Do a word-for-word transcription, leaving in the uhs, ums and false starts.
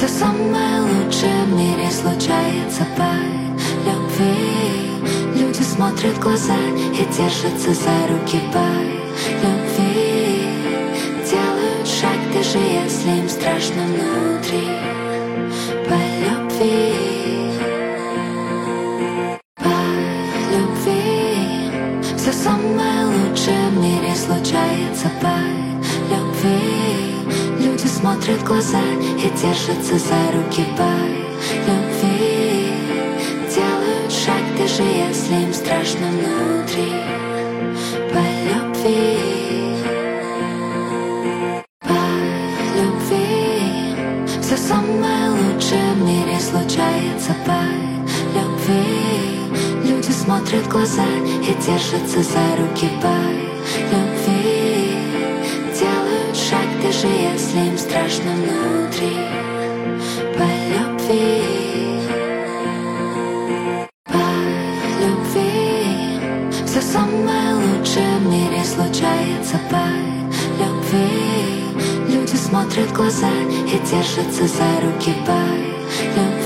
Все самое лучшее в мире случается по любви. Люди смотрят в глаза и держатся за руки по любви. Делают шаг, даже если им страшно внутри. По любви, по любви. Все самое лучшее в мире случается по любви. Люди смотрят в глаза и держатся за руки по любви. Делают шаг, даже если им страшно внутри. По любви, по любви. Все самое лучшее в мире случается по любви. Люди смотрят в глаза и держатся за руки по любви. Делают шаг, даже если им страшно внутри. По любви, по любви. Все самое лучшее в мире случается по любви. Люди смотрят в глаза и держатся за руки по любви.